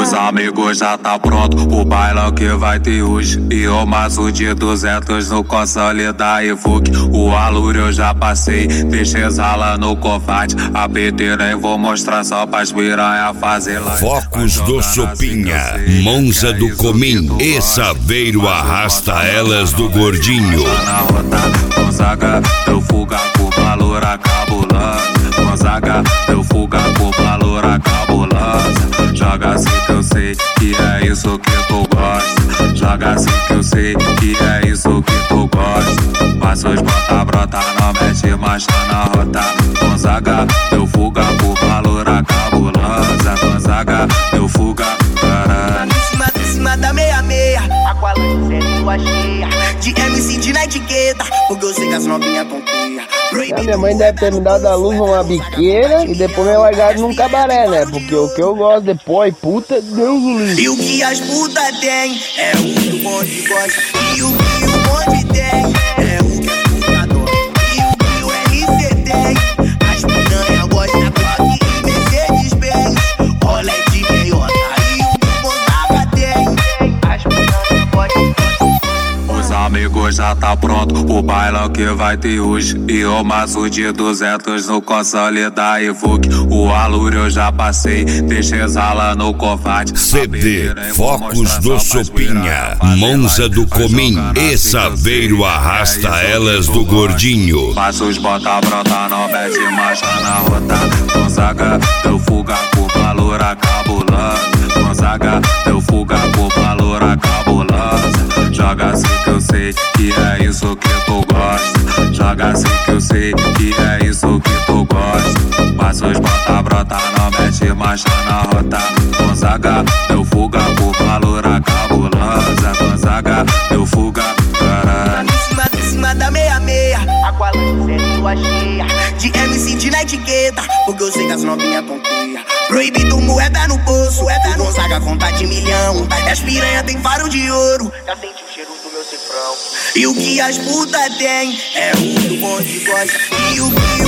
Os amigos já tá pronto, o bailão que vai ter hoje. E o maço de 200 no console da Evoque. O alúrio eu já passei, deixei exala no combate. A peteira eu vou mostrar só pras piranha fazer lá. Focos do Chopinha, Monza do Comim e Saveiro arrasta elas do Gordinho. Na rota, Gonzaga, eu fuga com valor cabulosa. Gonzaga, eu fuga com valor cabulosa. Joga assim que eu sei que é isso que tu gosta. Joga assim que eu sei que é isso que tu gosta. Passa os brota, não mexe marcha na rota. Gonzaga, eu fuga com valor cabulosa. Gonzaga, eu fuga, caralho. Em cima da meia-meia, Aqualante sempre lua cheia. De MC de na etiqueta, porque eu sei que as novinhas tonteia. A minha mãe deve ter me dado a luz numa biqueira e depois me largado num cabaré, né? Porque o que eu gosto depois, puta, Deus o livre. E o que as putas tem é o que o bonde gosta. E o que o bonde tem é o que as putas adoram. E o que o RC tem, as piranha gostam. Glock e Mercedes Benz, rolê de meiota. E o que o Gonzaga tem, as piranha gostam. Os amigos já tá pronto, o bailão que vai ter hoje. E o maço de 200 no console da Evoque. O alúrio eu já passei, deixei exala no combate. CD Focos do Chopinha, Monza do Comim e Saveiro arrasta elas do Gordinho. Passa os brota, não mete marcha na rota. Gonzaga, eu fuga com valor cabulosa. Gonzaga, eu fuga com valor cabulosa. Joga assim que eu sei que é isso que tu gosta. Joga assim que eu sei que é isso que tu gosta. Passa os brota, não mete marcha na rota. Gonzaga, eu fuga com valor cabulosa. Gonzaga, eu fuga, caralho. Em cima da meia-meia, Aqualante sempre lua cheia. De MC de na etiqueta, porque eu sei que as novinhas tonteia. Proibido moeda no bolso, o Gonzaga conta de milhão. E as piranha tem faro de ouro, já senti o cheiro do meu cifrão. E o que as putas tem é o que o bonde gosta. E o que